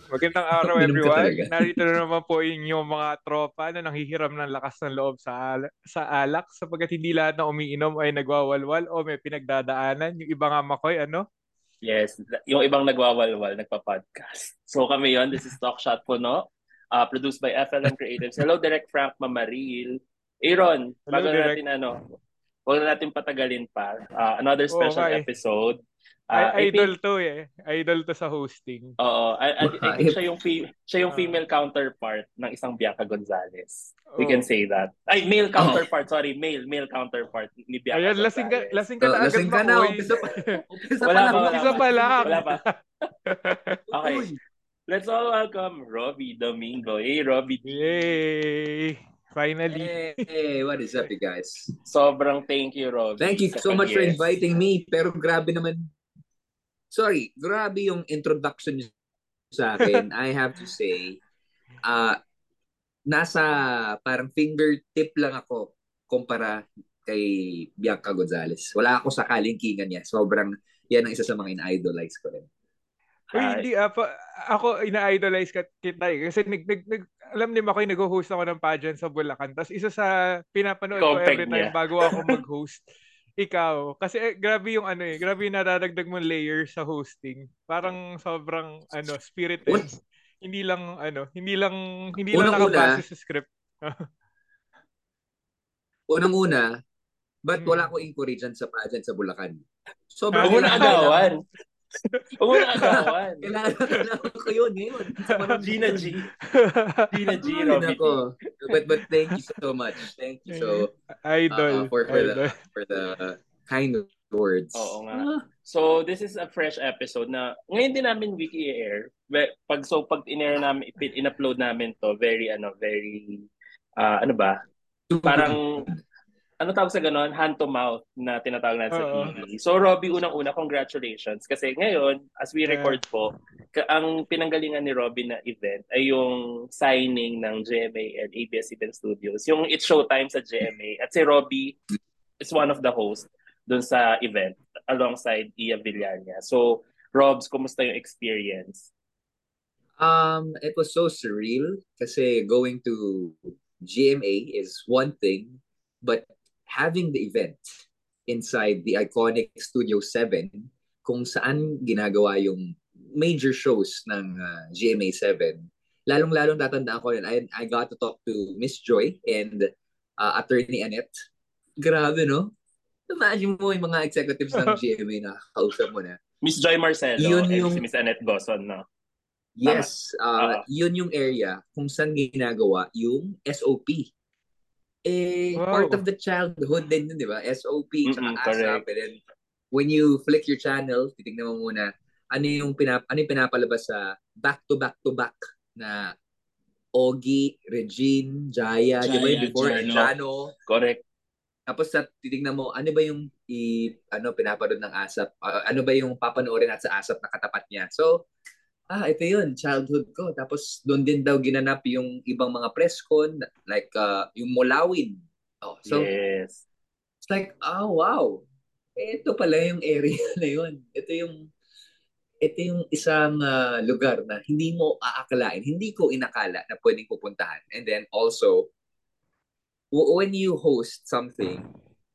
Magandang araw Minum ka everyone. talaga. Narito na naman po inyong mga tropa na nanghihiram ng lakas ng loob sa alak sapagkat hindi lahat na umiinom ay nagwawalwal o may pinagdadaanan. Yung iba nga makoy, ano? Yes, yung ibang nagwawalwal, nagpa-podcast. So kami yon. This is Talk Shot Puno, produced by FLM Creatives. Hello, Direct Frank Mamaril. Aaron, Hello, bago na Direk. natin huwag na natin patagalin pa. Another Oo special nga eh. episode. I Idol think, to eh. Idol to sa hosting. oo, I think If, siya yung Ah, female counterpart ng isang Bianca Gonzalez. We can oh. say that. Ay, male oh, counterpart, sorry, male counterpart ni Bianca Ayun, Gonzalez. lasing ka na agad lasing ka na. makoy. Umpisa pa Wala lang. pa, wala Umpisa pa. pa lang. Wala pa. Okay, Uy. let's all welcome Robbie Domingo. Hey, Robbie D. Yay! Finally. Hey, what is up, you guys? Sobrang thank you, Thank Robbie, you sa so much for pag-yes. inviting me. Pero grabe naman. Sorry, grabe yung introduction niyo sa akin. I have to say, uh, nasa parang fingertip lang ako kumpara kay Bianca Gonzalez. Wala ako sa kalingkingan niya. Sobrang, yan ang isa sa mga in-idolize ko rin. Uy, Hi. hindi ako ina-idolize kita eh. Kasi alam ni Makoy, nag-host ako ng pageant sa Bulacan. Tapos isa sa pinapanood ko Compeg every time niya. bago ako mag-host, ikaw. Kasi grabe yung ano eh, grabe yung nadadagdag mong layer sa hosting. Parang sobrang spirited. Un- Hindi lang nakabase Unang-una, sa script. unang-una, ba't wala Mm. akong inquiry dyan sa pageant sa Bulacan? Huwag Sobrang mo na kailangan. agawan. Huwag mo na agawan. Kailangan ko yun ngayon. Sa panahon Gina ngayon. G. Gina G, Ay, Robbie D. nako. But thank you so much. Thank you so Idol, idol. for the kind words. Oo nga. So, this is a fresh episode na ngayon din namin wiki air. Pag in-air namin, in-upload namin to, very, ano ba? Parang ano tawag sa ganon? Hand to mouth na tinatawag natin sa Oo. TV. So, Robbie, unang-una, congratulations. Kasi ngayon, as we Yeah. record po, ang pinanggalingan ni Robbie na event ay yung signing ng GMA and ABS Event Studios. Yung It's Showtime sa GMA. At si Robbie is one of the hosts dun sa event alongside Ia Villania. So, Robs, kumusta yung experience? It was so surreal kasi going to GMA is one thing, but having the event inside the iconic Studio 7 kung saan ginagawa yung major shows ng GMA 7, lalong-lalong tatandaan ko rin, I got to talk to Miss Joy and Attorney Annette. Grabe, no? Imagine mo yung mga executives ng GMA na kausap mo na. Miss Joy Marcelo Yun and yung si Miss Annette Gozon, no? Tama. Yes, Oo. yun yung area kung saan ginagawa yung SOP. Part of Wow. the childhood din yun, di ba? SOP, tsaka ASAP. Correct. And then, when you flick your channel, titignan mo muna, ano yung pinapalabas sa back-to-back-to-back na Ogie, Regine, Jaya, di ba yung Jaya, before, and Jano. Jano. Correct. Tapos titignan mo, ano ba yung pinapanood ng ASAP? Ano ba yung papanoorin at sa ASAP na katapat niya? So, ito yun, childhood ko. Tapos doon din daw ginanap yung ibang mga press con, like yung Molawin. So, Yes. it's like, wow. Ito pala yung area na yun. Ito yung isang lugar na hindi mo aakalain, hindi ko inakala na pwedeng pupuntahan. And then also, when you host something,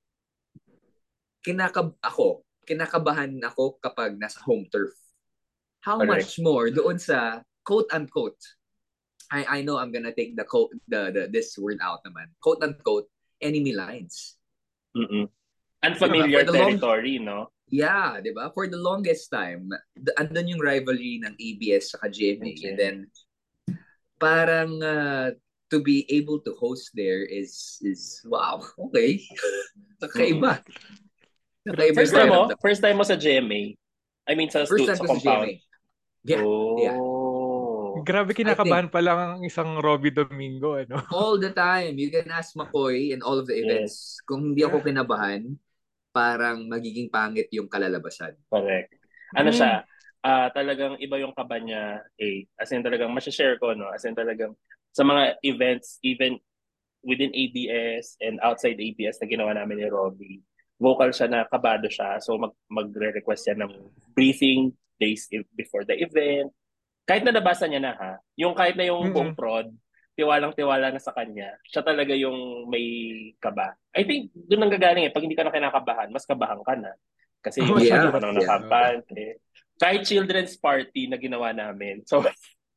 kinakabahan ako kapag nasa home turf. How Correct. much more doon sa quote unquote, I know I'm gonna take the quote the this word out naman, quote unquote, enemy lines. Mm-mm. Diba? For Unfamiliar the long territory, no? Yeah, diba? For the longest time, andun yung rivalry ng ABS sa GMA, and then parang to be able to host there is wow, okay. Mm-mm. Kakaiba. Kakaiba yung pakiramdam. First time mo sa GMA? I mean, First time sa ko sa compound? GMA. Yeah, yeah. Oh. Grabe I think kinakabahan pa lang ang isang Robbie Domingo, ano? all the time, you can ask McCoy in all of the Yes. events. Kung hindi ako Yeah. kinabahan, parang magiging pangit yung kalalabasan. Correct. Ano siya, talagang iba yung kaba niya, as in talagang masashare ko, no? As in talagang sa mga events, even within ABS and outside ABS na ginawa namin ni Robbie, vocal siya na kabado siya. So magre-request siya ng briefing days before the event. kahit na nabasa niya na ha, yung kahit na yung buong Mm. prod, tiwalang-tiwala na sa kanya, siya talaga yung may kaba. I think doon ang gagaling eh, pag hindi ka na kinakabahan, mas kabahan ka na. Kasi yung Masyado masyado Yeah, ka na. nang yeah. Oo. nakampante. Kahit children's party na ginawa namin, so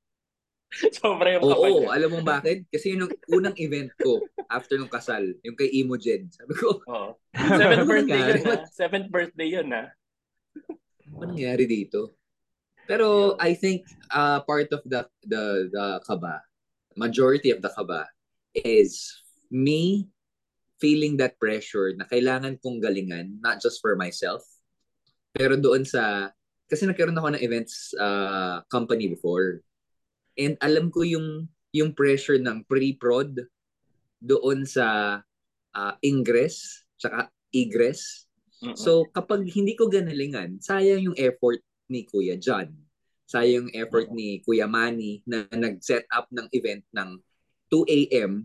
sobra yung kaba Oo, niya. alam mo bakit? Kasi yun yung unang event ko after nung kasal, yung kay Imogen. Sabi ko, Oo. ano Seventh ba birthday nangyari? yun ha. Seventh birthday yun ha. Ano ba nangyari dito? Pero Yo. I think part of the kaba, majority of the kaba is me feeling that pressure na kailangan kong galingan, not just for myself, pero doon sa, kasi nagkaroon ako ng events company before. And alam ko yung pressure ng pre-prod doon sa ingress, tsaka egress. Mm-mm. So kapag hindi ko ganalingan, sayang yung effort ni Kuya John. Sayang yung effort Mm-mm. ni Kuya Manny na nag-set up ng event ng 2 a.m.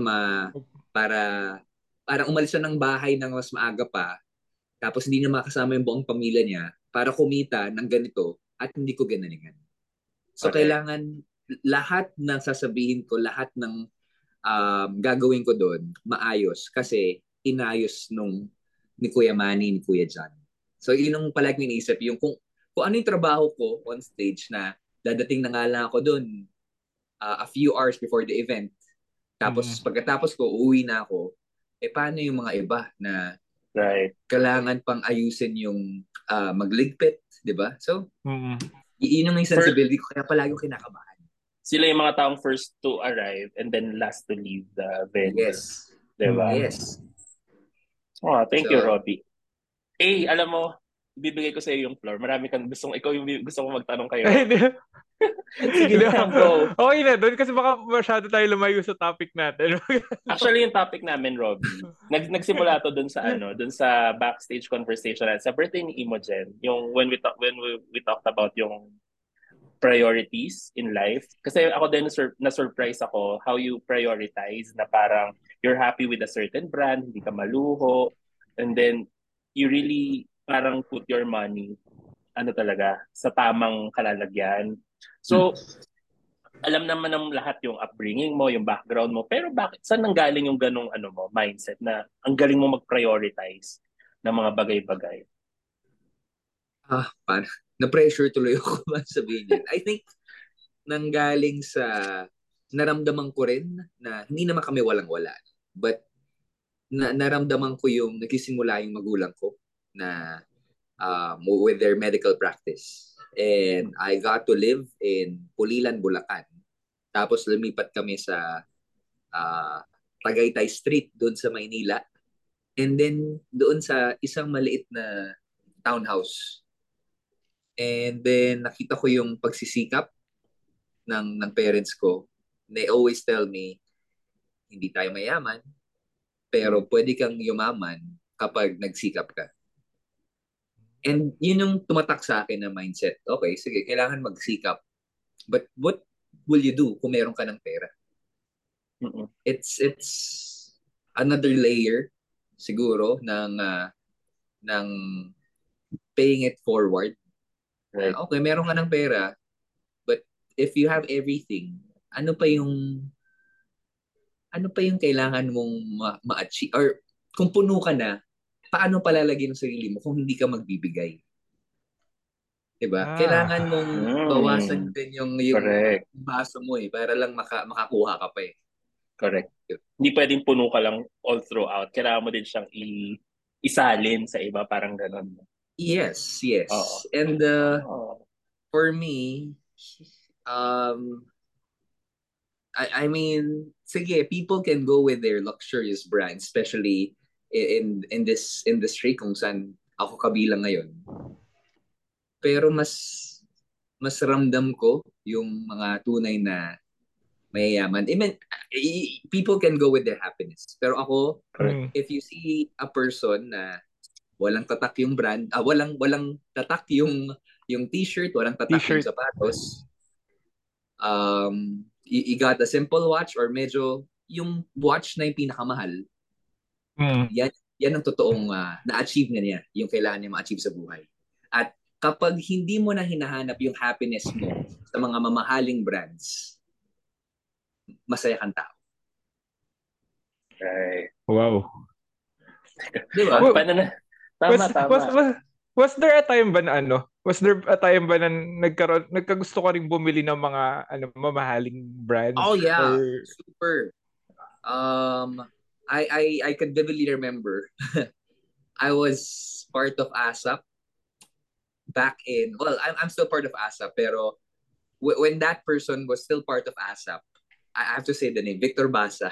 Para para umalis siya ng bahay ng mas maaga pa, tapos hindi na makasama yung buong pamilya niya para kumita ng ganito at hindi ko ganalingan. So Correct. kailangan lahat ng sasabihin ko, lahat ng gagawin ko doon maayos kasi inayos ni Kuya Manny, ni Kuya John. So yun yung palagi iniisip, yung kung ano yung trabaho ko on stage na dadating na nga lang ako doon a few hours before the event. Mm. Tapos pagkatapos ko, uuwi na ako. Eh paano yung mga iba na Right. kailangan pang ayusin yung magligpit, di ba? So, Mm. yun yung First, sensibility ko, kaya palagi ko kinakabahan. sila yung mga taong first to arrive and then last to leave the venue. Yes. Diba? Mm. Yes. Oh, thank you, So, Robbie. Eh, alam mo, ibibigay ko sa iyo yung floor. Marami kang ikaw yung gusto ko magtanong kay Ay, hindi. Robbie. Sige Hindi. na, go. Okay na doon kasi baka masyado tayo lumayo sa topic natin. Actually, yung topic namin, Robbie, nagsimula to dun sa dun sa backstage conversation at sa birthday ni Imogen, yung when we talked about yung priorities in life. Kasi ako din na-surprise ako how you prioritize na parang you're happy with a certain brand, hindi ka maluho, and then you really parang put your money ano talaga sa tamang kalalagyan. hmm. So, alam naman ng lahat yung upbringing mo, yung background mo, pero bakit saan nanggaling yung ganong ano mo, mindset na ang galing mo mag-prioritize ng mga bagay-bagay? Paano? Na-pressure tuloy ako ba sabihin yan. I think nanggaling sa naramdaman ko rin na hindi naman kami walang-wala. But naramdaman ko yung nagsisimula yung magulang ko na with their medical practice. And I got to live in Pulilan, Bulacan. Tapos lumipat kami sa uh, Tagaytay Street doon sa Maynila. And then doon sa isang maliit na townhouse. And then nakita ko yung pagsisikap ng parents ko. They always tell me, hindi tayo mayaman, pero pwede kang yumaman kapag nagsikap ka. And yun yung tumatak sa akin na mindset. Okay, sige, kailangan magsikap. But what will you do kung meron ka ng pera? Mm-mm. It's another layer siguro ng paying it forward. Right. Okay, meron ka ng pera, but if you have everything, ano pa yung kailangan mong ma-achieve? Or kung puno ka na, paano palalagyan ng sarili mo kung hindi ka magbibigay? Diba? Kailangan Ah. mong bawasan Mm. din yung Correct. baso mo para lang makakuha ka pa eh. Correct. Hindi pwedeng puno ka lang all throughout. Kailangan mo din siyang isalin sa iba, parang ganun. Yes, Oo. yes. And Oh. for me, um, I mean, sige, people can go with their luxurious brands, especially in this industry kung saan ako kabilang ngayon. Pero mas ramdam ko yung mga tunay na mayayaman. I mean, people can go with their happiness. Pero ako, Correct. if you see a person na walang tatak yung brand, walang tatak yung t-shirt, walang tatak yung T-shirt. sapatos, you got a simple watch or medyo yung watch na yung pinakamahal, Mm. yan ang totoong na-achieve na niya, yung kailangan niya ma-achieve sa buhay. At kapag hindi mo na hinahanap yung happiness mo sa mga mamahaling brands, masaya kang tao. Right. Wow. Di ba? Wa- Paano na? Was, Tama, was, tama. was, was there a time ba na ano? Was there a time ba na nagkagusto ka ring bumili ng mga mamahaling brands? Oh yeah, Or super. Um, I could vividly remember I was part of ASAP back in, well, I'm still part of ASAP, pero when that person was still part of ASAP, I have to say the name, Victor Basa.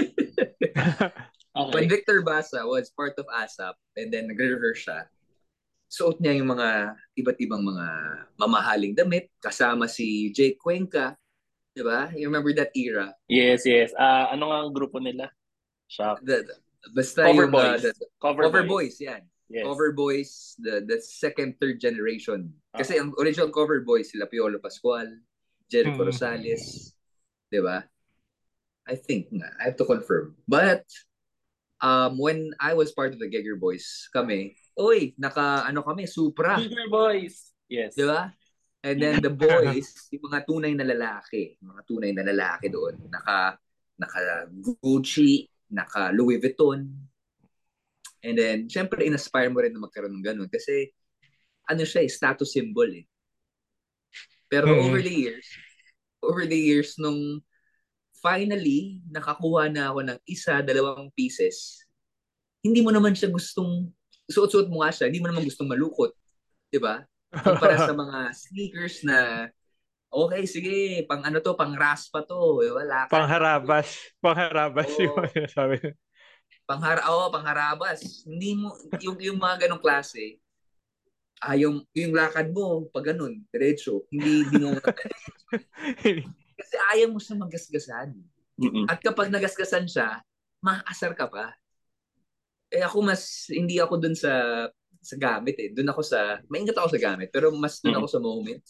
When Okay. Victor Basa was part of ASAP and then nagre-rehearse siya, suot niya yung mga iba't ibang mga mamahaling damit, kasama si Jake Cuenca, di ba? You remember that era? Yes. Ano nga ang grupo nila? Shock. Basta Cover yung Boys. Cover Cover Boys. Boys, yan. Yes. Cover Boys, the second, third generation. Kasi Uh-huh. ang original Cover Boys, sila Piolo Pascual, Jericho Mm. Rosales, di ba? I think nga, I have to confirm. But, when I was part of the Geiger Boys, kami, kami, Supra. Bigger Boys. Yes. Di ba? And then the boys, yung mga tunay na lalaki doon, naka Gucci, naka Louis Vuitton. And then, syempre, in-aspire mo rin na magkaroon ng ganun. Kasi, ano siya, status symbol eh. Pero over the years, nung finally, nakakuha na ako ng 1-2 pieces, hindi mo naman siya gustong, suot-suot mo nga siya, hindi mo naman gustong malukot. Di ba? Kumpara sa mga sneakers na, okay, sige, pang raspa to. Wala ka. Pangharabas yung Oo, sabi. pangharabas. Hindi mo, yung mga ganong klase, yung lakad mo, pag ganun, diretso, hindi mo, kasi ayaw mo siya magasgasan. Mm-mm. At kapag nagasgasan siya, maasar ka pa. Ako hindi ako dun sa gamit eh. Dun ako maingat ako sa gamit, pero mas dun ako sa moment.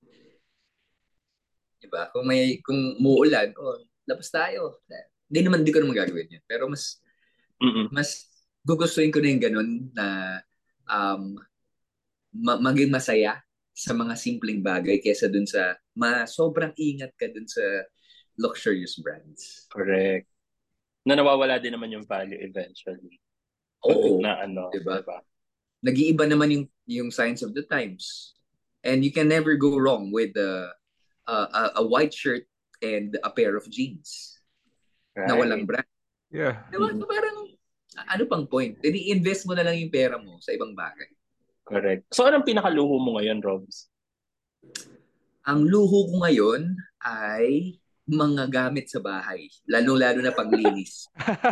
Diba? Kung muulan, labas tayo. Hindi ko naman gagawin yun. Pero mas gugustuhin ko na yung ganun na um, maging masaya sa mga simpleng bagay kesa dun sa sobrang ingat ka dun sa luxurious brands. Correct. Na nawawala din naman yung value eventually. Oo. Na ano, Diba? diba? Nag-iiba naman yung signs of the times. And you can never go wrong with a white shirt and a pair of jeans na walang brand. Yeah. Diba? So parang, ano pang point? I-invest mo na lang yung pera mo sa ibang bagay. Correct. So anong pinakaluho mo ngayon, Robs? Ang luho ko ngayon ay mga gamit sa bahay. Lalo-lalo na panglinis.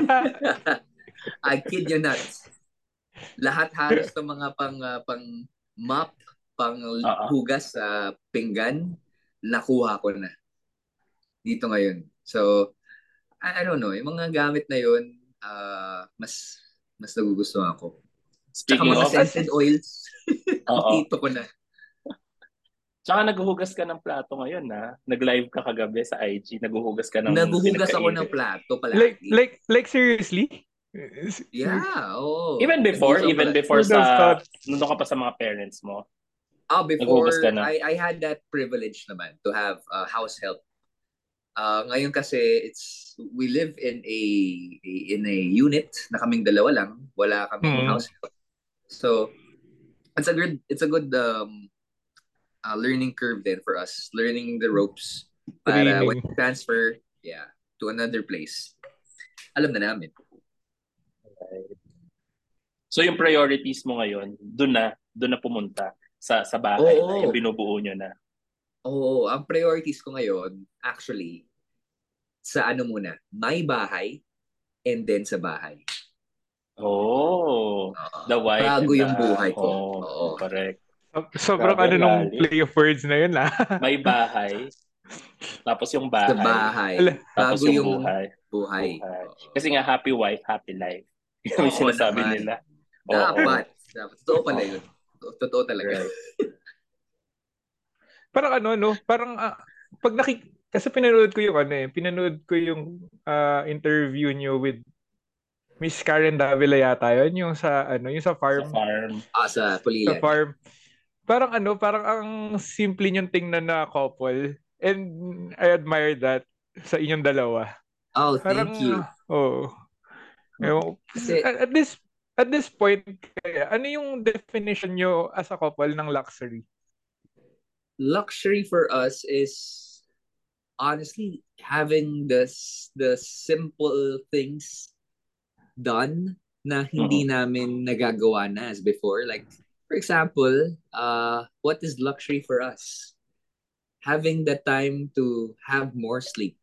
I kid you not. Lahat halos ng mga pang mop, pang hugas sa pinggan, nakuha ko na dito ngayon. So, I don't know, yung mga gamit na yun, mas nagugustuhan ako. Tsaka Speaking mga of, scented oils, nakito ko na. Tsaka naghuhugas ka ng plato ngayon, na nag-live ka kagabi sa IG, naghuhugas ka ng Naghuhugas ako ng plato palagi. Like seriously? Yeah, oh. Even before nandun ka pa sa mga parents mo? Before, Naghuhugas ka na? I had that privilege naman to have house help. Ngayon kasi we live in a unit na kaming dalawa lang, wala kaming house help. So it's a good learning curve then for us, learning the ropes para when we transfer to another place, alam na namin. So yung priorities mo ngayon, doon na pumunta sa bahay na yung binubuo nyo na. Oo, ang priorities ko ngayon actually sa may bahay and then sa bahay. The wife bago yung buhay ko. Correct. Sobrang nung play of words na yun May bahay, tapos yung bahay. Sa bahay. Tapos bago yung buhay. Kasi nga happy wife, happy life. Yung sinasabi nila. Dapat. Totoo pala yun. Totoo talaga. Right. Parang parang pag kasi pinanood ko yung interview niyo with Miss Karen Davila yata yun, yung sa farm. Sa Pulilan. Sa farm. parang parang ang simple niyong tingnan na couple. And I admire that sa inyong dalawa. Oh, Parang, thank you. oh, ewan ko. Kasi At this point, kaya, ano yung definition nyo as a couple ng luxury? luxury for us is honestly having the simple things done na hindi Mhm. namin nagagawa na as before. Like, for example, what is luxury for us? Having the time to have more sleep.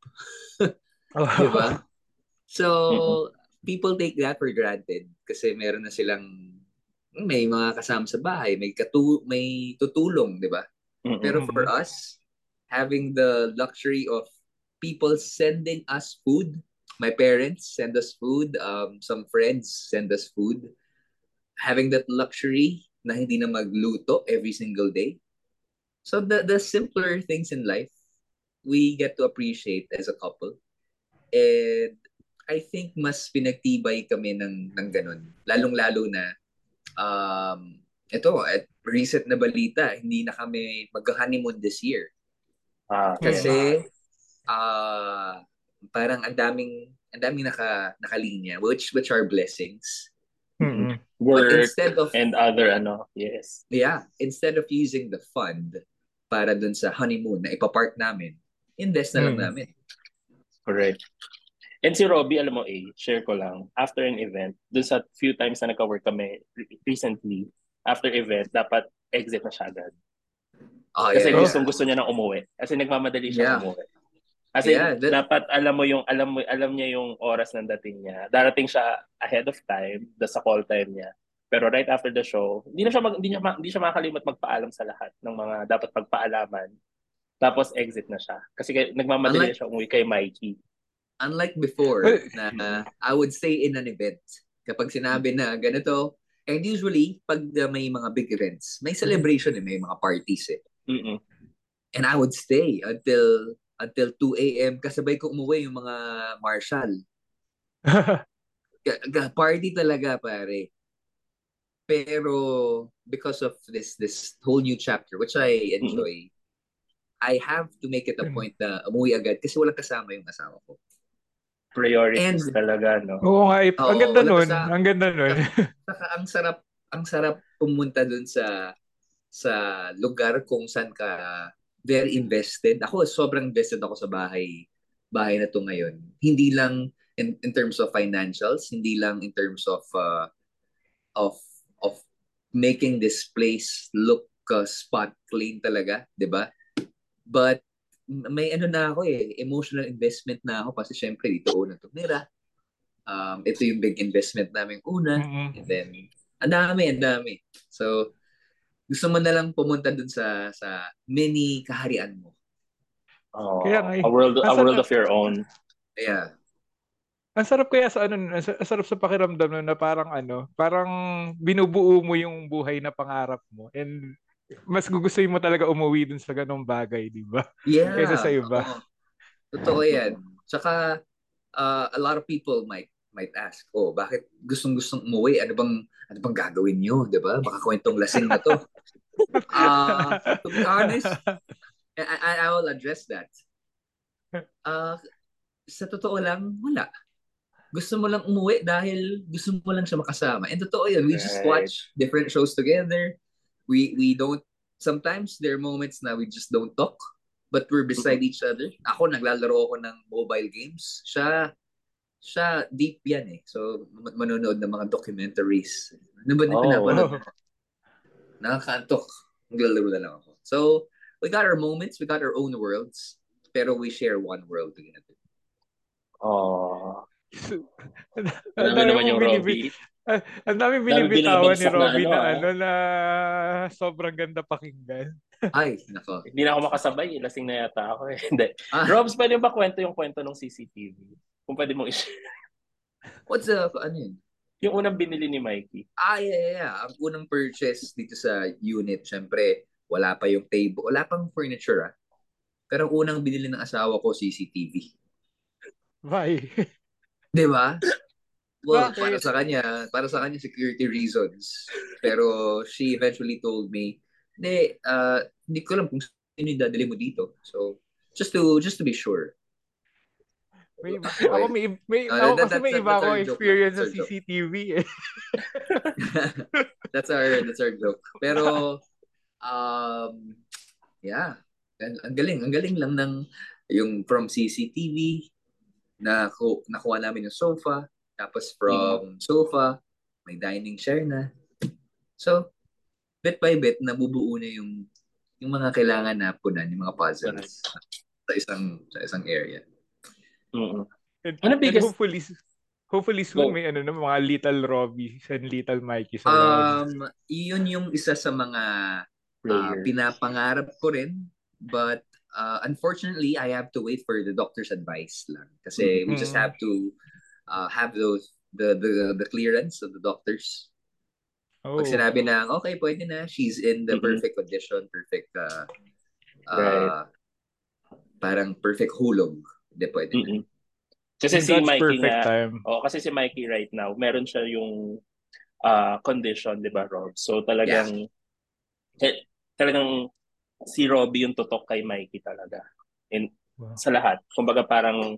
Di ba? Mhm. So, people take that for granted kasi meron na silang may mga kasama sa bahay, may tutulong, di ba? Mhm. Pero for Mm. us, having the luxury of people sending us food, my parents send us food, some friends send us food, having that luxury na hindi na magluto every single day. So the simpler things in life, we get to appreciate as a couple. And I think mas pinagtibay kami ng ganun. Lalong-lalo na, ito, at recent na balita, hindi na kami mag-honeymoon this year. Yes. Kasi, ah parang ang daming nakalinya, which are blessings. Mhm. Mm-mm. But Work instead of, and other yes. yeah, instead of using the fund para dun sa honeymoon na ipapark namin, invest na lang Mm. namin. Correct. And si Robbie, alam mo share ko lang, after an event, dun sa few times na nagka-work kami recently, after event, dapat exit na siya agad. Oh, Kasi yeah, Oh, yeah. gustong-gusto niya nang umuwi. Kasi nagmamadali siyang Yeah. umuwi. As in, Yeah, dapat alam niya yung oras ng dating niya. Darating siya ahead of time, sa call time niya. Pero right after the show, hindi siya makakalimot magpaalam sa lahat ng mga dapat pagpaalaman. Tapos exit na siya. Kasi nagmamadali na unlike siya umuwi kay Mikey. unlike well, before na Mm-mm. I would stay in an event kapag sinabi na ganito, and usually pag may mga big events, may celebration may mga parties eh. Mm-mm. And I would stay until 2 a.m. kasabay ko umuwi yung mga marshal. Party talaga pare. Pero because of this whole new chapter which I Mm-mm. enjoy, I have to make it a point na umuwi agad kasi walang kasama yung asawa ko. Priorities And talaga, no? oo nga, ang oo, ganda walang nun. kasama. Ang ganda nun. Saka ang sarap pumunta dun sa lugar kung saan ka very invested. Ako sobrang invested ako sa bahay na to ngayon. Hindi lang in terms of financials, hindi lang in terms of of making this place look spot clean talaga, 'di ba? But may ano na ako emotional investment na ako kasi syempre dito una tumira. Ito yung big investment namin una. Mm-mm. And then, ang dami. So, gusto mo na lang pumunta dun sa mini kaharian mo. Kaya nga A world Ang a world sarap, of your own. Yeah. ang sarap kaya sa ang sarap sa pakiramdam nun na parang parang binubuo mo yung buhay na pangarap mo. And mas gugustuhin mo talaga umuwi dun sa ganong bagay, di ba? Kaysa sa Yeah. iba. Oo. Totoo yan. Mm-mm. Tsaka, a lot of people might ask, oh, bakit gustong-gustong umuwi? Ano bang gagawin nyo? 'Di ba? Baka kwentong lasing na to. To be honest, I will address that. Uh, sa totoo lang, wala. Gusto mo lang umuwi dahil gusto mo lang siya makasama. And totoo yun, we just Right. watch different shows together. We don't, sometimes there are moments na we just don't talk, but we're beside Mm-mm. each other. Ako, naglalaro ako ng mobile games. Siya deep yan eh. So, manonood ng mga documentaries. Ano ba na pinapanood? Oh. Nakakaantok. Naglalaro na lang ako. So, we got our moments, we got our own worlds, pero we share one world together. Oh, Ang grabe dami naman mong yung Robbie. ang dami Dami binibitawan ni binabagsak na Robby na ah. na sobrang ganda pakinggan. Ay, nako. Hindi na ako makasabay, lasing na yata ako eh. Hindi. Ah, Robs, pwede ba yung kwento ng CCTV? Kung pwede mong i-share. ano yun? Yung unang binili ni Mikey. Yeah. Ang unang purchase dito sa unit, syempre, wala pa yung table, wala pang furniture ah. Pero ang unang binili ng asawa ko, CCTV. Bye. 'Di ba? Well, Bakit? para sa kanya security reasons. Pero she eventually told me Hindi ko alam kung sino yung dadali mo dito. So, just to be sure. Ako Okay. ako kasi may iba That's ako our joke lang. experience That's sa our joke. CCTV eh. That's our joke. Pero, um, yeah. Ang galing lang ng yung from CCTV nakuha namin yung sofa, tapos from sofa may dining share na. So, bit by bit nabubuo na yung mga kailangan na punan, yung mga puzzles sa isang area. Mm-mm. And biggest hopefully soon go? may mga little Robbies and little Mikeys around. Yun yung isa sa mga Player. pinapangarap ko rin, but unfortunately I have to wait for the doctor's advice lang kasi we just have to have the clearance of the doctors. Pag sinabi na okay, pwede na, she's in the perfect condition, perfect Right. parang perfect hulog, hindi pwede na. Kasi In si God's Mikey perfect nga, time. kasi si Mikey right now, meron siya yung condition, 'di ba, Rob? So talagang talagang si Robbie yung tutok kay Mikey talaga. Sa lahat. Kumbaga parang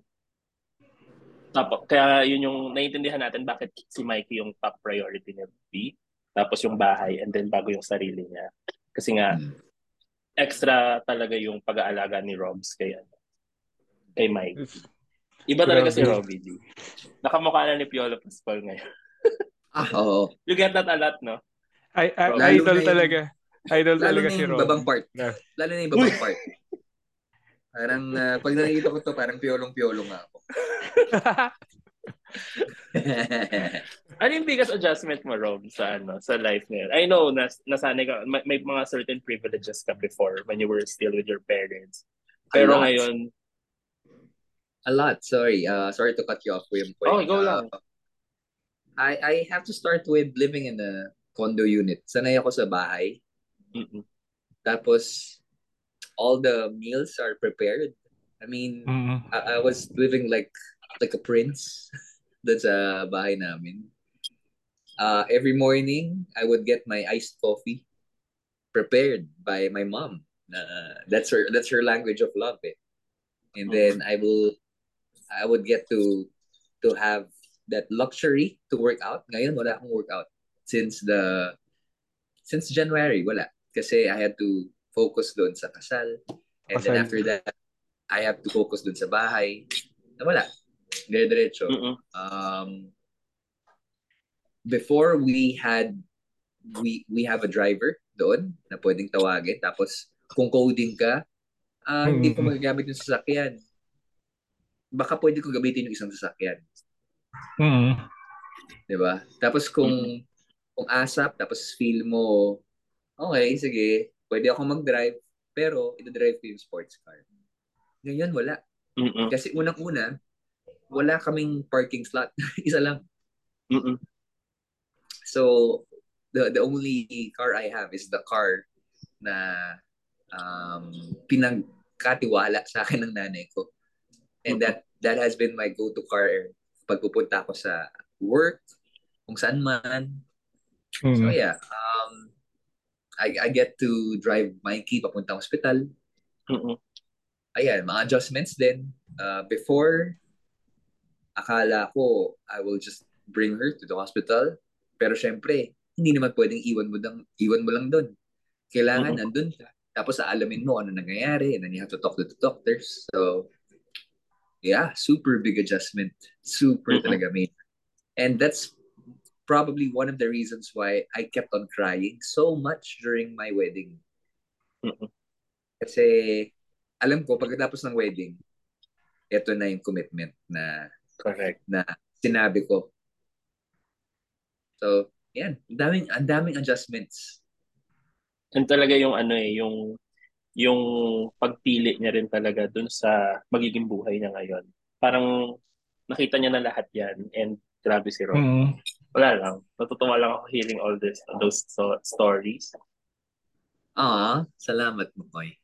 kaya yun yung naiintindihan natin bakit si Mikey yung top priority ni Robbie. Tapos yung bahay and then bago yung sarili niya. Kasi nga extra talaga yung pag-aalaga ni Robs kay Mikey. Iba talaga si Robbie D. Nakamukha na ni Piolo Pascual ngayon. Oo. You get that a lot, no? Idol talaga. Idol talaga si Robbie. Babang part. Lalo na yung babang part. Parang pag nakikita ko to, parang piolong-piolo nga ako. Ano yung biggest adjustment mo, Rob, sa life ngayon? I know nasanay ka, may mga certain privileges ka before when you were still with your parents. Pero ngayon, a lot. Sorry to cut you off, Kuya Mpoy. Okay, go lang. I have to start with living in a condo unit. Sanay ako sa bahay. Tapos all the meals are prepared. I mean, I was living like a prince dun sa bahay namin. Every morning, I would get my iced coffee prepared by my mom. That's her language of love. And then I would get to have that luxury to work out. Ngayon, wala akong workout since January. Wala. Kasi I had to focus doon sa kasal. And then after that, I have to focus doon sa bahay. Wala. Dire-diretso. Before we have a driver doon na pwedeng tawagin. Tapos kung coding ka, hindi ko magagamit yung sasakyan. Baka pwede ko gamitin yung isang sasakyan. Diba? Tapos kung ASAP, tapos feel mo, okay, sige, pwede ako mag-drive, pero ito-drive ko yung sports car. Ngayon, wala. Kasi unang-una, wala kaming parking slot. Isa lang. So, the only car I have is the car na pinagkatiwala sa akin ng nanay ko. And that has been my go-to car pag pupunta ako sa work, kung saan man. So yeah, I get to drive Mikey papunta hospital. Ayan, mga adjustments din. Before, akala ko I will just bring her to the hospital. Pero syempre, hindi naman pwedeng iwan mo lang doon. Kailangan nandun ka. Tapos aalamin mo ano nangyayari and then you have to talk to the doctors. So, yeah, super big adjustment. Super talaga major. And that's probably one of the reasons why I kept on crying so much during my wedding. Kasi alam ko, pagkatapos ng wedding, ito na yung commitment na correct na sinabi ko. So, yan. Ang daming adjustments. And talaga yung yung pagpili niya rin talaga dun sa magiging buhay niya ngayon. Parang nakita niya na lahat yan and grabe si Rob. Wala lang. Natutuwa lang ako hearing all those stories. Salamat mo, Koy.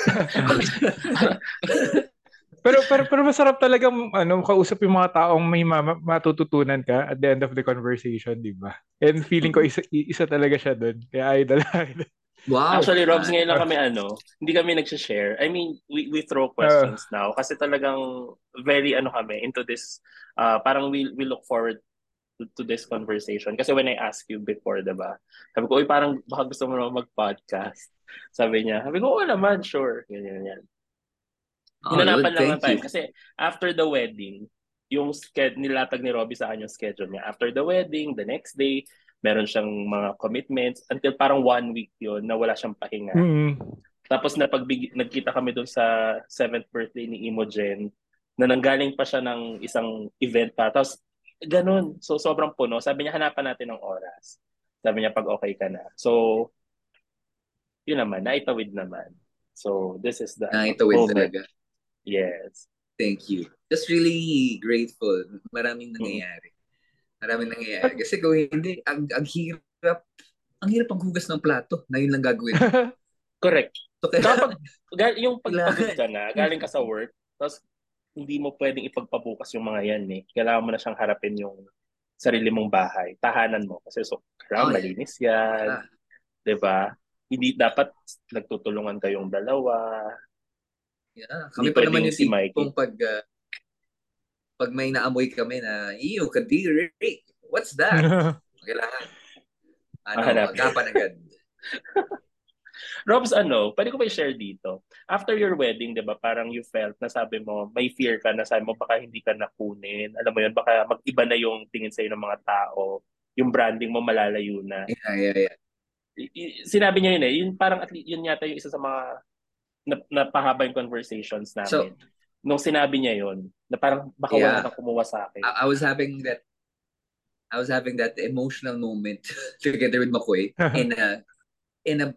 pero masarap talaga kausap yung mga taong may matututunan ka at the end of the conversation, di ba? And feeling ko isa talaga siya doon. Kaya idol. Wow. Actually, Robs, ngayon lang kami hindi kami nag-share. I mean, we throw questions now kasi talagang very kami into this, parang we look forward to this conversation. Kasi when I asked you before, diba? Sabi ko, parang baka gusto mo naman mag-podcast. Sabi ko, oo naman, sure. Ganyan. Hinanapan lang ng Thank time. you. Kasi after the wedding, yung nilatag ni Robbie sa akin yung schedule niya. After the wedding, the next day, meron siyang mga commitments until parang 1 week yun na wala siyang pahinga. Tapos nagkita kami doon sa 7th birthday ni Imogen na nanggaling pa siya ng isang event pa. Tapos ganun. So sobrang puno. Sabi niya, hanapan natin ng oras. Sabi niya, pag okay ka na. So, yun naman, naitawid naman. So, this is the Naitawid moment. talaga. Yes. Thank you. Just really grateful. Maraming nangyayari. Kasi kung hindi, ang hirap maghugas ng plato na yun lang gagawin. Correct. So, kapag yung pagpagod ka na, galing ka sa work, tapos hindi mo pwedeng ipagpabukas yung mga yan eh. Kailangan mo na siyang harapin yung sarili mong bahay, tahanan mo. Kasi malinis yan. Diba? Hindi dapat nagtutulungan kayong dalawa. Yeah. Kami pa naman yung si Mikey. Pag may naamoy kami na, ew, kadiri, what's that? Kailangan. Agapan agad. Robs, pwede ko ba i-share dito? After your wedding, di ba, parang you felt na sabi mo, may fear ka na sabi mo, baka hindi ka nakunin. Alam mo yun, baka mag-iba na yung tingin sa'yo ng mga tao. Yung branding mo malalayo na. Yeah. Sinabi niya yun yun parang yun yata yung isa sa mga napahaba yung conversations namin. Nung sinabi niya yun, na parang baka wala nang kumuha sa akin. I was having that emotional moment together with Makoy in a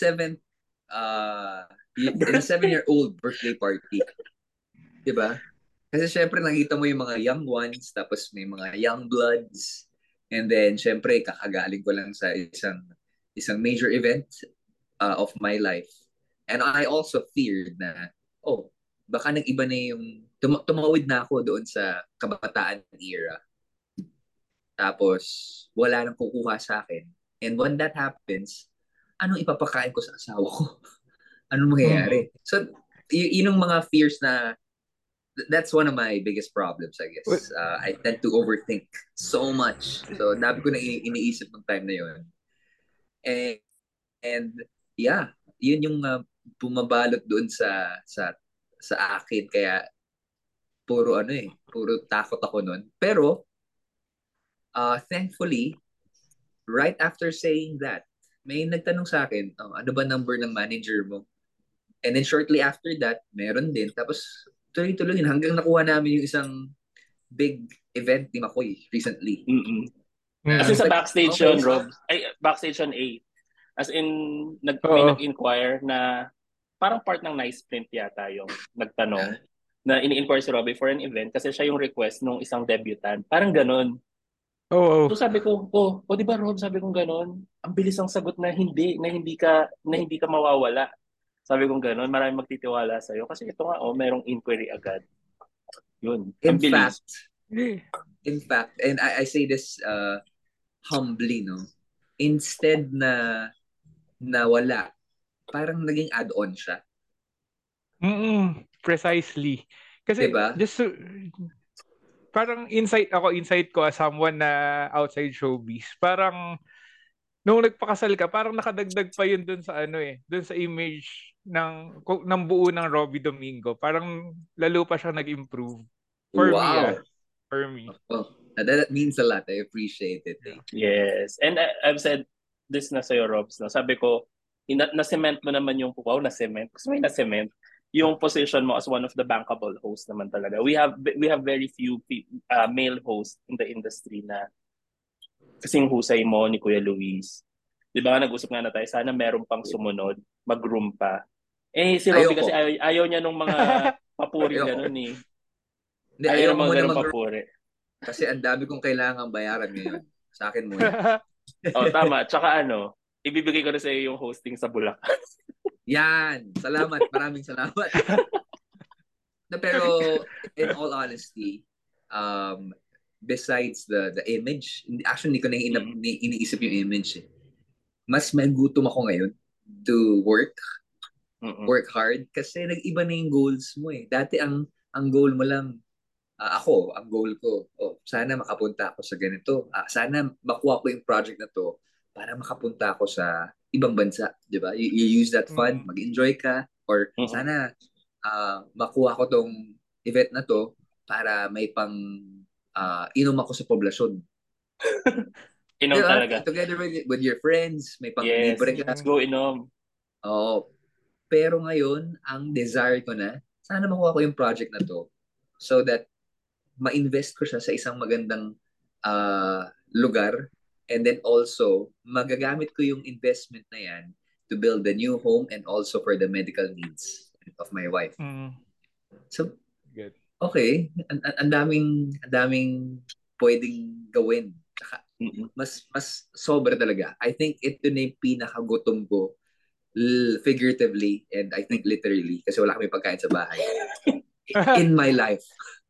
7-year-old birthday party. Diba? Kasi syempre nakita mo yung mga young ones, tapos may mga young bloods, and then syempre kakagaling ko lang sa isang major event of my life. And I also feared na, baka nag-iba na yung, tumawid na ako doon sa kabataan era. Tapos, wala nang kukuha sa akin. And when that happens, anong ipapakain ko sa asawa ko? Anong mangyayari? So, yun yung mga fears na, that's one of my biggest problems, I guess. I tend to overthink so much. So, dami ko na iniisip ng time na yun. And yeah, yun yung bumabalot doon sa akin. Kaya, puro takot ako nun. Pero, thankfully, right after saying that, may nagtanong sa akin, ano ba number ng manager mo? And then shortly after that, meron din. Tapos tuloy-tuloy hanggang nakuha namin yung isang big event ni Makoy recently. As in sa backstage yun, Rob. Backstage on A. As in, may nag-inquire na parang part ng Nice Print yata yung nagtanong na ini-inquire si Robbie for an event kasi siya yung request nung isang debutant. Parang ganun. So sabi ko, di ba Rob, sabi ko ganun. Ang bilis ang sagot na hindi ka mawawala. Sabi ko ganun, maraming magtitiwala sa iyo kasi ito nga merong inquiry agad. Yun. In fact, and I say this humbly, no. Instead na wala, parang naging add-on siya. Precisely. Kasi diba? Parang insight ko as someone na outside showbiz. Parang nung nagpakasal ka, parang nakadagdag pa yun dun sa dun sa image ng buo ng Robbie Domingo. Parang lalo pa siyang nag-improve. For me. Oh, that means a lot. I appreciate it. Yes. And I've said this na sa'yo, Robs. No? Sabi ko, na-cement mo naman yung na-cement. Kasi may na-cement yung position mo as one of the bankable hosts naman talaga. We have very few male hosts in the industry na kasing husay mo ni Kuya Luis. Di ba nag-usap nga na tayo, sana meron pang sumunod, mag-room pa. Si Robbie kasi ayaw niya nung mga papuri ganun eh. Ayaw naman ganun papuri. Kasi ang dami kong kailangan bayaran ngayon. Sa akin muna. Tama. Tsaka ibibigay ko na sa iyo yung hosting sa Bulacan. Yan. Salamat. Maraming salamat. Pero in all honesty, besides the image, actually hindi ko na iniisip yung image. Mas may gutom ako ngayon work Mm-mm. work hard kasi nag-iba na yung goals mo eh. Dati ang goal mo lang, ang goal ko, sana makapunta ako sa ganito. Sana makuha ko yung project na to para makapunta ako sa ibang bansa, 'di ba? You use that fund, Mm. mag-enjoy ka, or Mm-mm. sana makuha ko tong event na to para may pang inom ako sa poblasyon. Inom 'Di ba? talaga. Together with your friends, may pang Yes. libre ka. Let's go inom. Oo. Pero ngayon, ang desire ko na, sana makuha ko yung project na to so that ma-invest ko siya sa isang magandang lugar, and then also magagamit ko yung investment na yan to build a new home and also for the medical needs of my wife. Mm. So, Good. okay, ang daming pwedeng gawin. Tsaka, Mm-mm. mas sobra talaga. I think ito na yung pinakagutom ko, figuratively and I think literally, kasi wala kami pagkain sa bahay, in my life.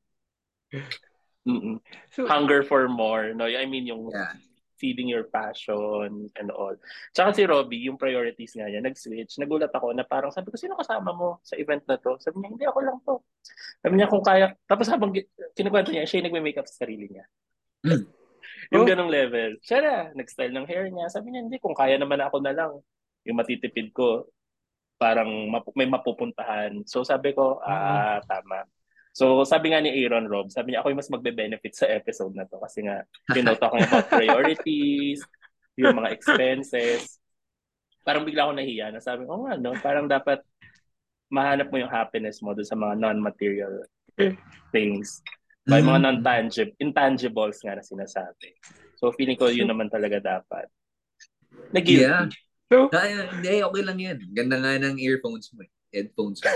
Mm-mm. So, Hunger for more. No, I mean yung Yeah. feeding your passion and all. Tsaka si Robbie, yung priorities nga niya, nag-switch. Nagulat ako na parang sabi ko, sino kasama mo sa event na to? Sabi niya, hindi, ako lang to. Sabi niya, kung kaya. Tapos habang kinukwento niya, siya yung nagme-makeup sa sarili niya. Mm. Yung Oh. ganong level. Siya na, nag-style ng hair niya. Sabi niya, hindi, kung kaya naman ako na lang. Yung matitipid ko, parang may mapupuntahan. So sabi ko, tama. So sabi nga ni Aaron Rob, sabi niya, ako yung mas magbe-benefit sa episode na to. Kasi nga, talking about priorities, yung mga expenses. Parang bigla ako nahiya na sabi ko, no, parang dapat mahanap mo yung happiness mo dun sa mga non-material things. By mga non-tangible, intangibles nga na sinasabi. So feeling ko yun naman talaga dapat. Na-guilty. Yeah. So, Hindi, okay lang yan. Ganda nga ng earphones mo eh. Headphones mo.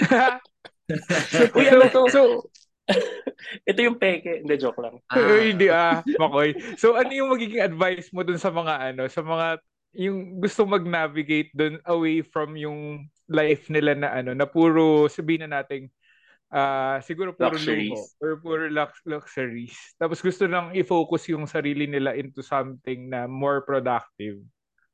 Uy, ano to? Ito yung peke. Hindi, joke lang. Hindi Makoy. So ano yung magiging advice mo dun sa mga yung gusto mag-navigate dun away from yung life nila na puro sabihin na nating siguro puro luho Luxuries. or puro luxuries. Tapos gusto lang i-focus yung sarili nila into something na more productive.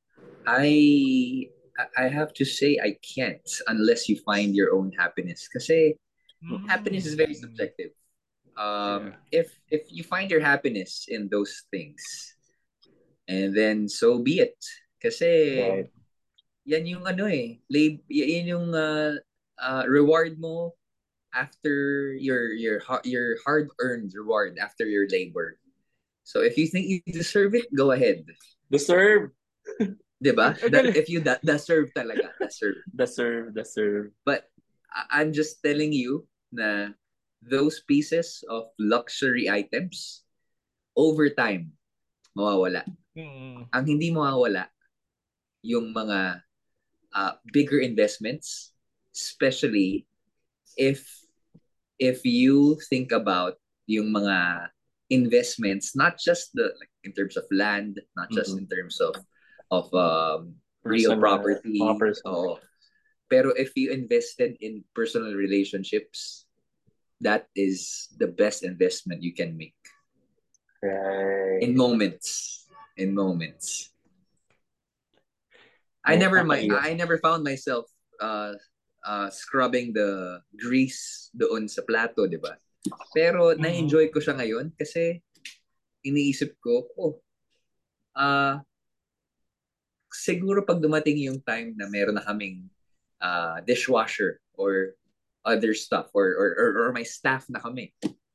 I have to say I can't unless you find your own happiness. Kasi happiness is very subjective. If you find your happiness in those things, and then so be it. Kasi Right. yan yung yan yung reward mo after your hard-earned reward after your labor. So if you think you deserve it, go ahead. Deserve. Diba? If you deserve talaga, Deserve. But I'm just telling you na those pieces of luxury items, over time, mawawala. Ang hindi mawawala, yung mga bigger investments, especially if you think about yung mga investments, not just in terms of land, not just in terms of real property. Pero if you invested in personal relationships, that is the best investment you can make. Right. In moments. I never found myself scrubbing the grease doon sa plato, di ba? Pero na-enjoy ko siya ngayon kasi iniisip ko, siguro pag dumating yung time na meron na kaming dishwasher or other stuff or may staff na kami,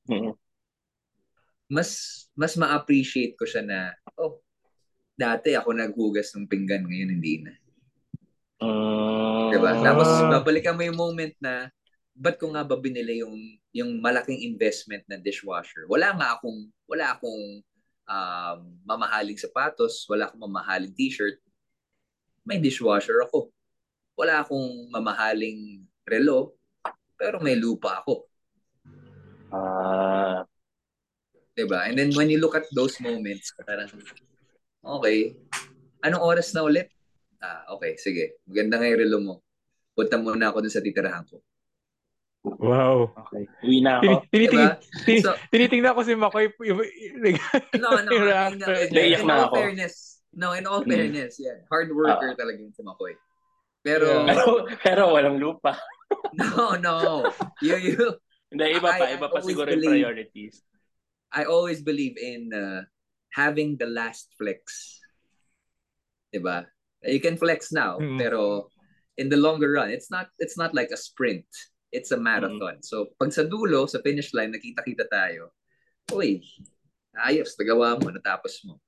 mas ma-appreciate ko siya na, dati ako naghugas ng pinggan, ngayon hindi na. Diba? Tapos babalikan mo yung moment na, ba't ko nga ba binili yung malaking investment na dishwasher? Wala akong mamahaling sapatos, wala akong mamahaling t-shirt. May dishwasher ako. Wala akong mamahaling relo, pero may lupa ako. Diba? And then when you look at those moments, parang, okay, anong oras na ulit? Okay, sige. Maganda nga yung relo mo. Punta muna ako dun sa titirahan ko. Wow. Okay. Uwi na ako. Tinitingnan ko si Makoy. In all fairness, yeah. Hard worker talaga yung si Makoy. Pero, Yeah. Pero walang lupa. no. You, Hindi, I iba pa always siguro yung believe, priorities. I always believe in having the last flex. Diba? You can flex now, Mm. pero in the longer run, it's not like a sprint. It's a Mm. marathon. So, pag sa dulo, sa finish line, nakita-kita tayo, uy, ayos, nagawa mo, natapos mo.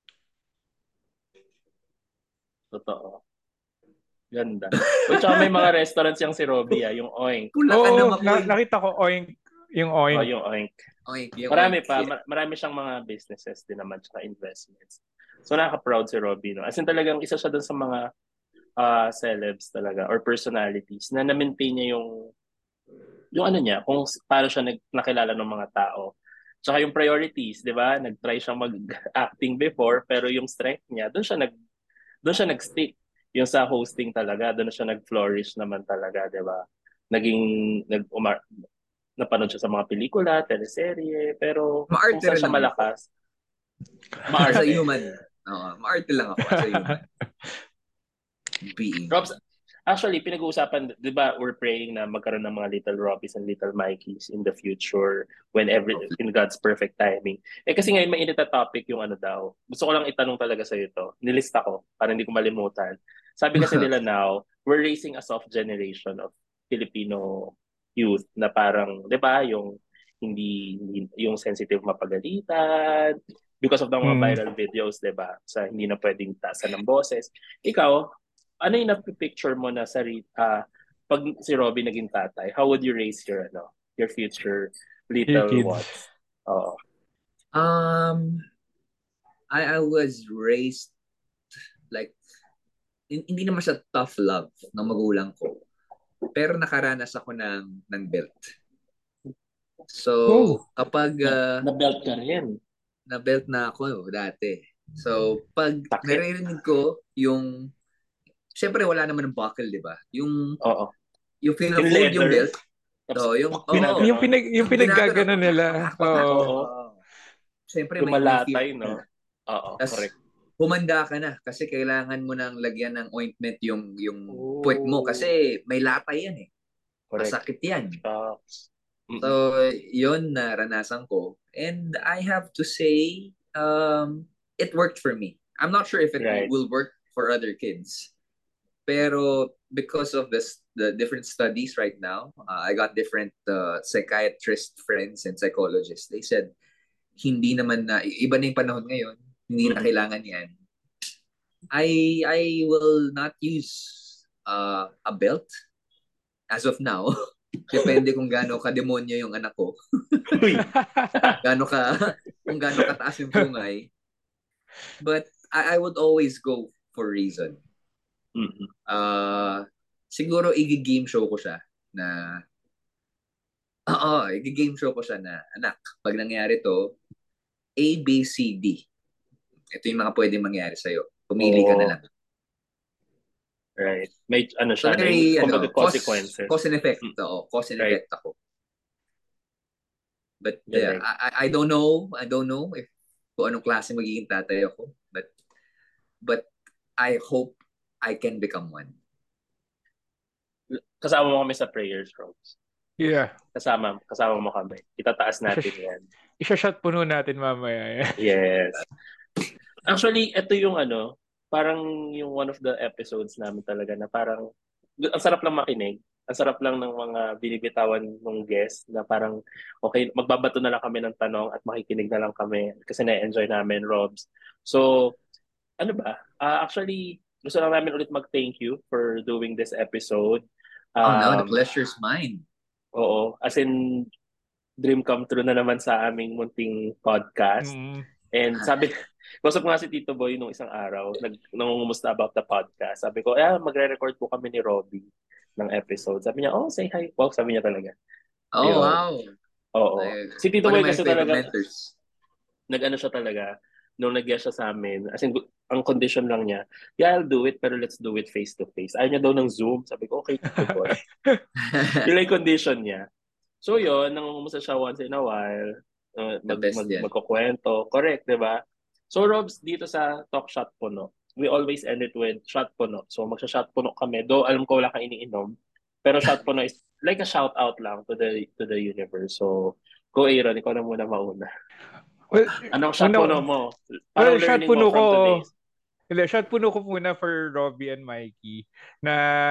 Totoo. Ganda. Uy, tsaka may mga restaurants yung si Robbie, yung Oink. Pula ka na Oo, makoy. nakita ko Oink, yung Oh, Oink. yung Oink. Oink, yung Marami oink. pa. Marami siyang mga businesses din naman, tsaka investments. So, nakaka-proud si Robbie, no? As in talagang isa siya dun sa mga celebs talaga or personalities na na-maintain niya yung ano niya, kung paano siya nakilala ng mga tao. Tsaka yung priorities, 'di ba? Nag-try siyang mag-acting before pero yung strength niya, doon siya nag-stick. Yung sa hosting talaga, doon siya nag-flourish naman talaga, 'di ba? Naging napanood siya sa mga pelikula, teleserye, pero kung Maarte saan rin siya naman ako. malakas, As a maarte. human. Maarte lang ako as a human being. Robs, actually, pinag-uusapan, di ba, we're praying na magkaroon ng mga little Robbies and little Mikeys in the future when in God's perfect timing. Kasi ngayon mainit na topic yung ano daw. Gusto ko lang itanong talaga sa ito. Nilista ko para hindi ko malimutan. Sabi kasi nila now, we're raising a soft generation of Filipino youth na parang, di ba, yung sensitive mapagalitan because of the mga Mm. viral videos, di ba? Sa hindi na pwedeng taasan ng boses. Ikaw, ano yung napipicture mo na pag si Robbie naging tatay, how would you raise your future Your little kids. ones? Oo. I was raised like hindi naman siya tough love ng magulang ko. Pero nakaranas ako ng belt. So, Oh. kapag Na-belt ka rin. na-belt na ako dati. So, pag Takit. naririnig ko yung syempre wala naman ng buckle, di ba? Yung Oo. yung Yung fina-fold yung leather. belt. Tapos, Yung ginaganon. Yung pinaggaganon nila. Oo. Syempre may fear. Lumalatay, no? Oo, Tapos, correct. humanda ka na kasi kailangan mo nang lagyan ng ointment yung puwet mo Oh. kasi may latay yan eh. Correct. Masakit yan. Shucks. So, yun naranasan ko. And I have to say, it worked for me. I'm not sure if it Right. will work for other kids. Pero because of the different studies right now, I got different psychiatrist friends and psychologists. They said, hindi naman na, iba na yung panahon ngayon, hindi na kailangan yan. I will not use a belt as of now. Depende kung gaano ka-demonyo yung anak ko. Uy. Kung gaano kataas yung bungay. But I would always go for reason. Siguro i-game show ko siya na i-game show ko siya na anak, pag nangyari to, A, B, C, D. Ito yung mga pwedeng mangyari sa'yo. Pumili ka na lang. Right. May So siya, very, consequences. Cause and effect. Cause and effect ako. But yeah, I don't know. I don't know if kung anong klase magiging tatay ako. But I hope I can become one. Kasama mo kami sa prayers, Rose. Yeah. Kasama mo kami. Itataas natin yan. Isa-shot puno natin mamaya. Yes. Actually, ito yung parang yung one of the episodes namin talaga na parang ang sarap lang makinig. Ang sarap lang ng mga binibitawan ng guest na parang okay, magbabato na lang kami ng tanong at makikinig na lang kami kasi na-enjoy namin, Robs. So, ano ba? Actually, gusto lang namin ulit mag-thank you for doing this episode. No, the pleasure's mine. Oo. As in, dream come true na naman sa aming munting podcast. And kausap ko nga si Tito Boy nung isang araw, nangungumusta about the podcast. Sabi ko, magre-record po kami ni Robbie ng episode. Sabi niya, say hi. Wow, sabi niya talaga. Oh, wow. Oo. Si Tito Boy kasi talaga, mentors. nag-ano siya talaga, nung nag-guest siya sa amin, as in, ang condition lang niya, I'll do it, pero let's do it face-to-face. Ayaw niya daw ng Zoom. Sabi ko, okay, Tito Boy. Yun lang yung condition niya. So yun, nangungumusta siya once in a while, magkukwento. Correct, di ba? So Robs, dito sa Talk Shot Puno, we always end it with shot puno. So magsha-shot puno kami. Though alam ko wala kang iniinom, pero shot puno is like a shout out lang to the universe. So go Aaron, ikaw na muna mauna. Well, Anong shot puno mo? well, Parang shot learning puno mo from ko. today's. Hindi, shot puno ko muna for Robbie and Mikey na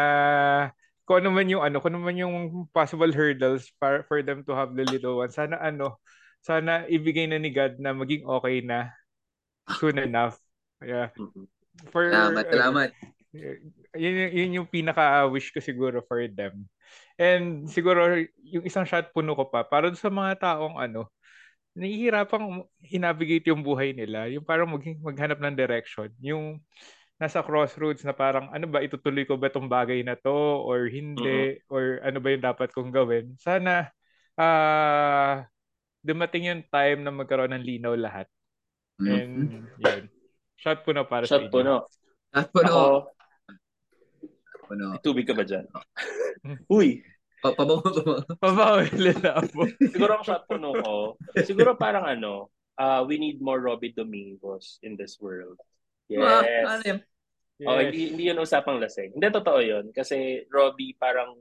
kung ano man yung possible hurdles for them to have the little one. Sana ibigay na ni God na maging okay na soon enough. Yeah. Mhm. For Salamat. yun yung pinaka-wish ko siguro for them. And siguro yung isang shot puno ko pa para sa mga taong nahihirapang i-navigate yung buhay nila. Yung parang maghanap ng direction. Yung nasa crossroads na parang ano ba, itutuloy ko ba itong bagay na to or Mhm. hindi or ano ba yung dapat kong gawin. Sana dumating yung time na magkaroon ng linaw lahat. And yun. Shot puno para sa Shot inyo. puno. Shot puno. Ako, Puno. may tubig ka ba dyan? Uy! Pabawal na ako. Siguro ang shot puno ko, siguro parang we need more Robbie Domingos in this world. Yes. Yes. Oh, hindi yun usapang lasing. Hindi, totoo yun. Kasi Robbie parang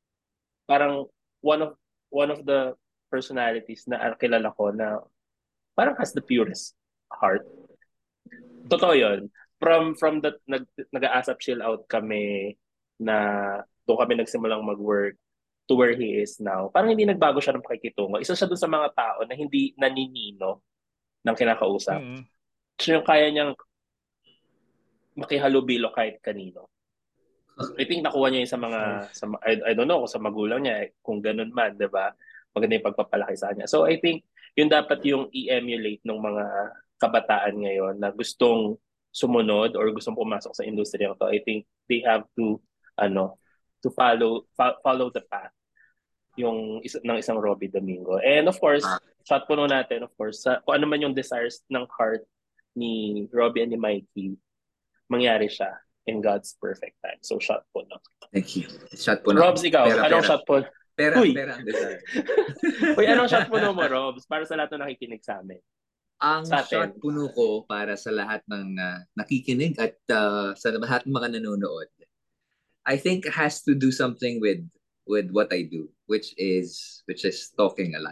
one of the personalities na kilala ko na parang has the purest heart. Totoo yun. From the nag-ASAP chill out kami na doon kami nagsimulang mag-work to where he is now. Parang hindi nagbago siya ng pakikitungo. Isa siya dun sa mga tao na hindi naninino ng kinakausap. Mm-hmm. So yung kaya niyang makihalubilo kahit kanino. I think nakuha niya yun sa mga, I don't know kung sa magulang niya, kung ganun man, di ba? Maganda yung pagpapalaki sa kanya. So I think yun dapat yung i-emulate ng mga kabataan ngayon na gustong sumunod or gustong pumasok sa industriya to. I think they have to to follow the path ng isang Robbie Domingo. And of course, shot puno natin, of course, kung ano man yung desires ng heart ni Robbie and ni Mikey, mangyari siya in God's perfect time. So, shot puno. Thank you. Shot puno. Robs, ikaw, anong shot puno? Pera ang desire. Uy, anong shot puno mo, Robs? Para sa lahat na nakikinig sa amin. Ang shot puno ko para sa lahat ng nakikinig at sa lahat ng mga nanonood, I think it has to do something with what I do, which is talking a lot.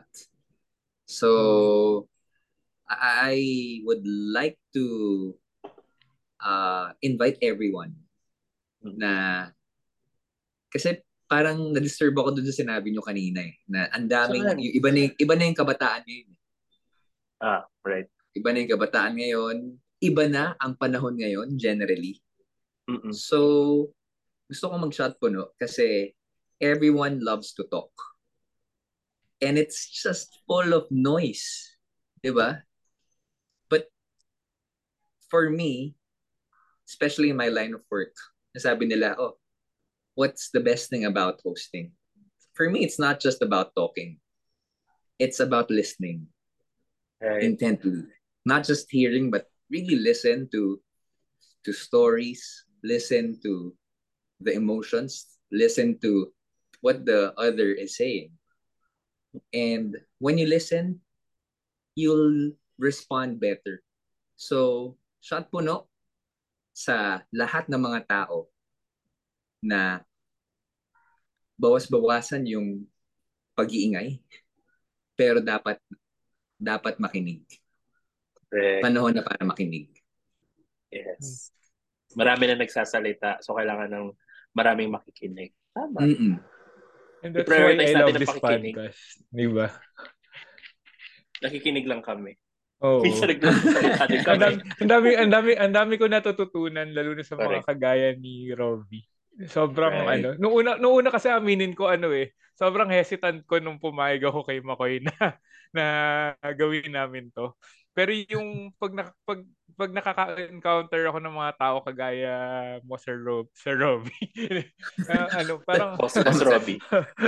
So I would like to invite everyone na kasi parang na-disturb ako doon sa sinabi nyo kanina na ang daming yung iba na yung kabataan ngayon. Right. Iba na yung kabataan ngayon, iba na ang panahon ngayon generally. Mm-mm. So gusto ko mag-shot puno kasi everyone loves to talk. And it's just full of noise. Diba? But for me, especially in my line of work, nasabi nila, what's the best thing about hosting? For me, it's not just about talking. It's about listening. Right. Intently. Not just hearing, but really listen to stories, listen to the emotions, listen to what the other is saying. And when you listen, you'll respond better. So, shot puno sa lahat ng mga tao na bawas-bawasan yung pag-iingay, pero dapat makinig. Correct. Panahon na para makinig. Yes. Marami na nagsasalita, so kailangan ng maraming makikinig. Tama. And that's why I love this podcast. Di ba? Nakikinig lang kami. Oo. Minsan nagsasalita din kami. Ang dami ko natututunan, lalo na sa mga kagaya ni Robbie. Sobrang Nung una kasi aminin ko sobrang hesitant ko nung pumayag ako kay Makoy na gawin namin to. Pero yung pag nakaka-encounter ako ng mga tao kagaya mo, Sir Robbie. Parang Boss Robbie.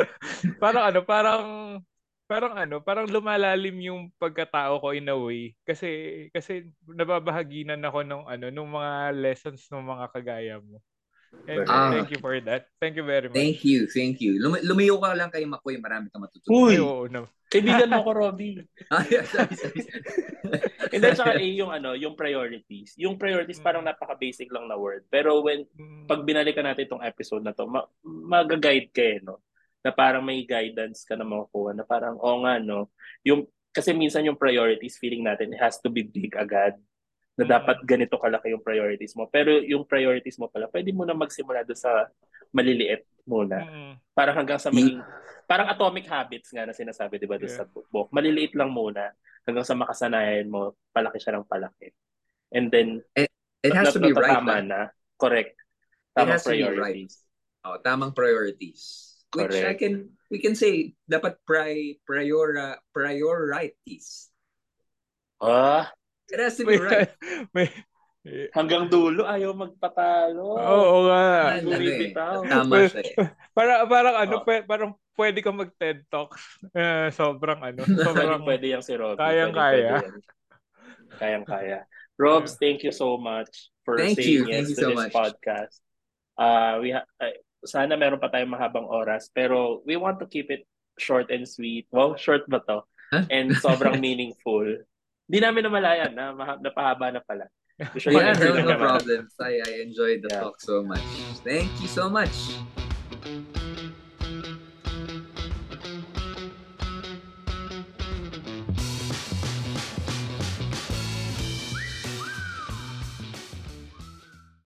parang lumalalim yung pagkatao ko in a way kasi nababahaginan ako nung mga lessons ng mga kagaya mo. And thank you for that. Thank you very much. Thank you. Lumayo ka lang kay Makoy, marami kang matutunan. Uy! Oo, no. Kaibigan mo ko, Robbie. Sorry. And then saka yung yung priorities. Yung priorities parang napaka-basic lang na word. Pero pag binalikan natin itong episode na to, mag-guide ka no? Na parang may guidance ka na makukuha na parang, nga, no? Kasi minsan yung priorities, feeling natin, it has to be big agad. Na dapat ganito kalaki yung priorities mo. Pero yung priorities mo pala, pwede mo na magsimula doon sa maliliit muna. Parang hanggang sa maging, parang atomic habits nga na sinasabi, di ba, doon sa book. Maliliit lang muna hanggang sa makasanayan mo, palaki siya ng palaki. And then, it has to be right. Tama na. Correct. Tamang priorities. Right. Tamang priorities. Which correct. We can say, dapat priorities. It has to be right. Hanggang dulo, ayaw magpatalo. Oo nga. Tama siya eh. Parang pwede kang mag-TED Talk. Sobrang pwede yung si Rob. Kayang-kaya. Kayang-kaya. Robs, thank you so much for saying yes to this podcast. Sana meron pa tayong mahabang oras, pero we want to keep it short and sweet. Wow, short ba to? And sobrang meaningful. Di namin namalayan na napahaba na pala. No problem. I enjoyed the talk so much. Thank you so much.